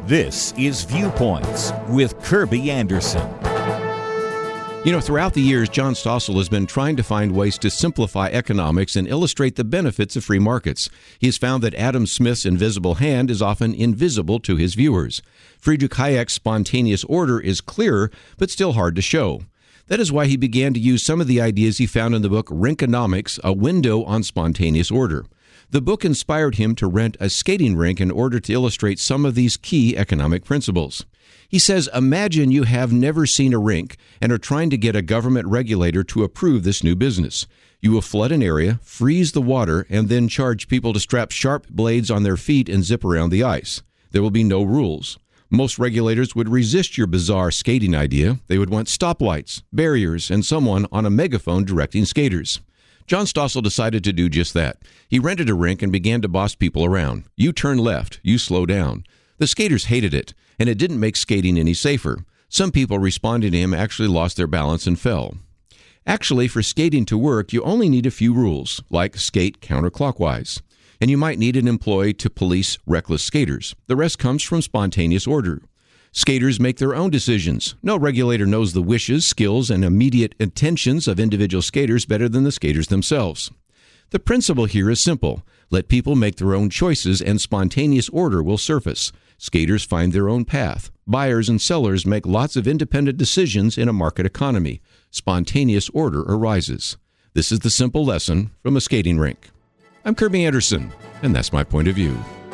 This is Viewpoints with Kirby Anderson. You know, throughout the years, John Stossel has been trying to find ways to simplify economics and illustrate the benefits of free markets. He has found that Adam Smith's invisible hand is often invisible to his viewers. Friedrich Hayek's spontaneous order is clearer, but still hard to show. That is why he began to use some of the ideas he found in the book Rinkonomics, A Window on Spontaneous Order. The book inspired him to rent a skating rink in order to illustrate some of these key economic principles. He says, imagine you have never seen a rink and are trying to get a government regulator to approve this new business. You will flood an area, freeze the water, and then charge people to strap sharp blades on their feet and zip around the ice. There will be no rules. Most regulators would resist your bizarre skating idea. They would want stoplights, barriers, and someone on a megaphone directing skaters. John Stossel decided to do just that. He rented a rink and began to boss people around. You turn left, you slow down. The skaters hated it, and it didn't make skating any safer. Some people responding to him actually lost their balance and fell. Actually, for skating to work, you only need a few rules, like skate counterclockwise. And you might need an employee to police reckless skaters. The rest comes from spontaneous order. Skaters make their own decisions. No regulator knows the wishes, skills, and immediate intentions of individual skaters better than the skaters themselves. The principle here is simple. Let people make their own choices and spontaneous order will surface. Skaters find their own path. Buyers and sellers make lots of independent decisions in a market economy. Spontaneous order arises. This is the simple lesson from a skating rink. I'm Kirby Anderson, and that's my point of view.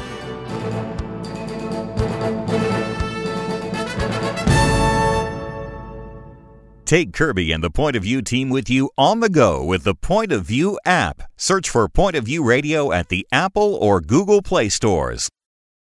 Take Kirby and the Point of View team with you on the go with the Point of View app. Search for Point of View Radio at the Apple or Google Play stores.